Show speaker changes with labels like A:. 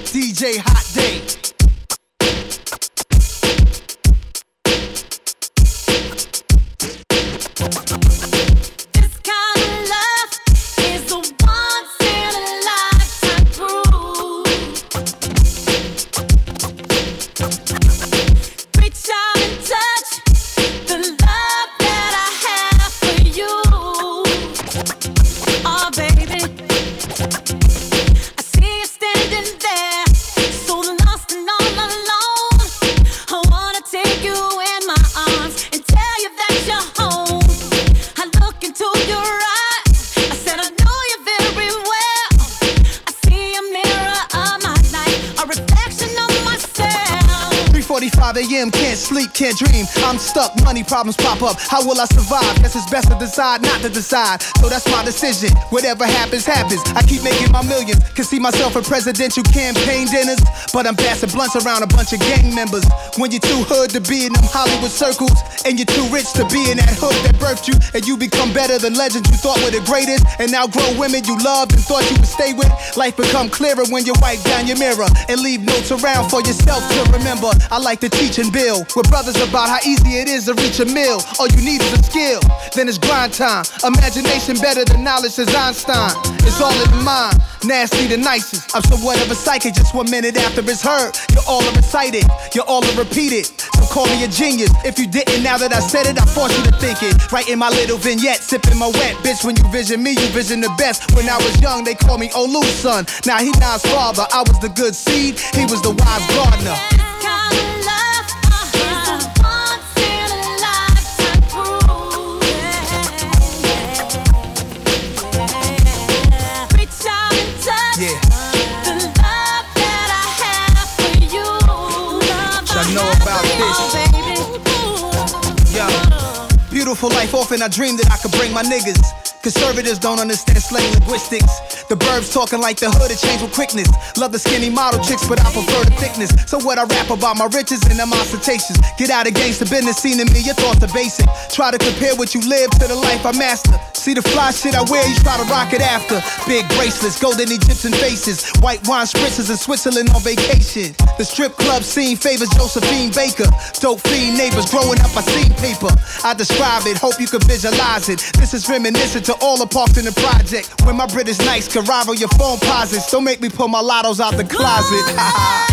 A: DJ Hot Day. AM, can't sleep, can't dream. I'm stuck, money problems pop up. How will I survive? Guess it's best to decide not to decide. So that's my decision. Whatever happens, happens. I keep making my millions. Can see myself in presidential campaign dinners. But I'm passing blunts around a bunch of gang members. When you're too hood to be in them Hollywood circles, and you're too rich to be in that hood that birthed you, and you become better than legends you thought were the greatest, and now grown women you loved and thought you would stay with. Life become clearer when you wipe down your mirror and leave notes around for yourself to remember. I like to teach and build with brothers about how easy it is to reach a mill. All you need is a skill, then it's grind time. Imagination better than knowledge, says Einstein. It's all in the mind, nasty the nicest. I'm somewhat of a psychic, just 1 minute after it's heard. You're all are recited, you're all are repeated. So call me a genius. If you didn't, now that I said it, I force you to think it. Writing my little vignette, sipping my wet. Bitch, when you vision me, you vision the best. When I was young, they called me Olu's son. Now he Nas' father. I was the good seed, he was the wise gardener. Beautiful life, often I dream that I could bring my niggas. Conservatives don't understand slang linguistics. The burbs talking like the hood, it changed with quickness. Love the skinny model chicks, but I prefer the thickness. So what I rap about my riches and them ostentations. Get out against the business scene to me, your thoughts are basic. Try to compare what you live to the life I master. See the fly shit I wear, you try to rock it after. Big bracelets, golden Egyptian faces, white wine spritzers in Switzerland on vacation. The strip club scene favors Josephine Baker. Dope fiend neighbors, growing up I seen paper. I describe it, hope you can visualize it. This is reminiscent to all the parks in the project. When my British nights can rival your phone posits. Don't make me pull my lottos out the closet.